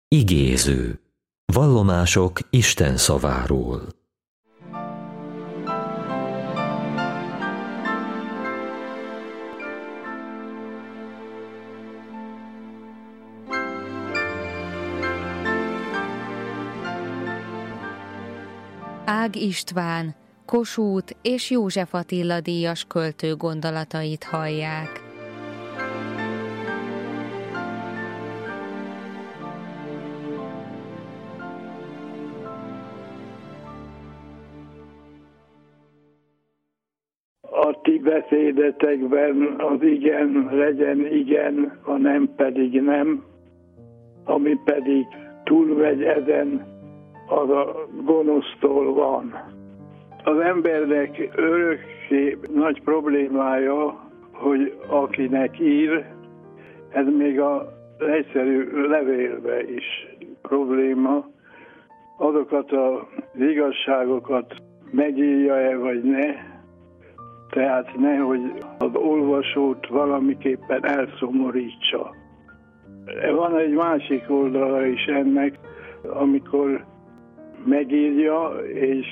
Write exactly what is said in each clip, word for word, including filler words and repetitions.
Igéző. Vallomások Isten szaváról. Ág István, Kossuth és József Attila díjas költő gondolatait hallják. A ti beszédetekben az igen legyen igen, a nem pedig nem, ami pedig túlmegy ezen, az a gonosztól van. Az embernek örökké nagy problémája, hogy akinek ír, ez még a egyszerű levélbe is probléma, azokat az igazságokat megírja-e vagy ne, tehát nehogy az olvasót valamiképpen elszomorítsa. Van egy másik oldala is ennek, amikor megírja, és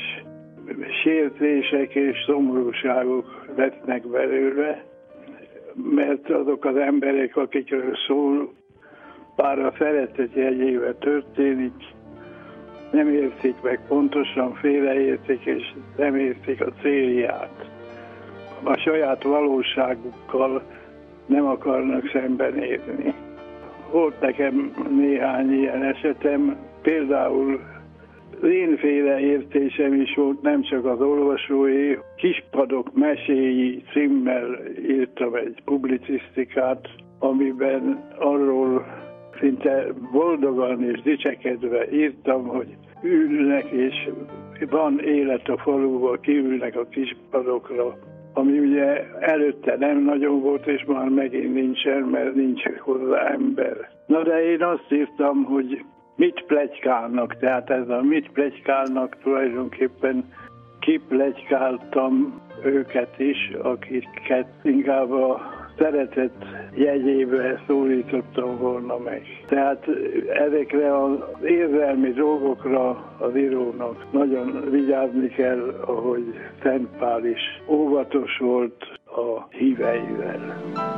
sértések és szomorúságok lesznek belőle, mert azok az emberek, akikről szól, bár a szeretet jegyével történik, nem értik meg pontosan, félreértik, és nem értik a célját. A saját valóságukkal nem akarnak szembenézni. Volt nekem néhány ilyen esetem, például énféle értésem is volt, nem csak az olvasói. Kispadok meséi címmel írtam egy publicisztikát, amiben arról szinte boldogan és dicsekedve írtam, hogy ülnek és van élet a faluban, kiülnek a kispadokra, ami ugye előtte nem nagyon volt, és már megint nincsen, mert nincs hozzá ember. Na de én azt írtam, hogy mit pletykálnak, tehát ez a mit pletykálnak tulajdonképpen kipletykáltam őket is, akiket inkább a szeretet jegyébe szólítottam volna meg. Tehát ezekre az érzelmi dolgokra az írónak nagyon vigyázni kell, ahogy Szent Pál is óvatos volt a híveivel.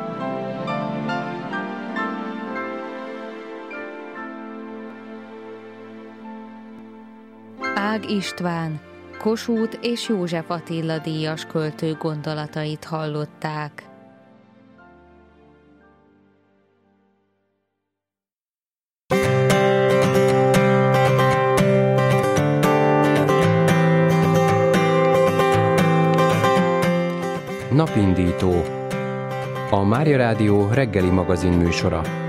Ág István, Kossuth és József Attila díjas költő gondolatait hallották. Napindító. A Mária Rádió reggeli magazin műsora.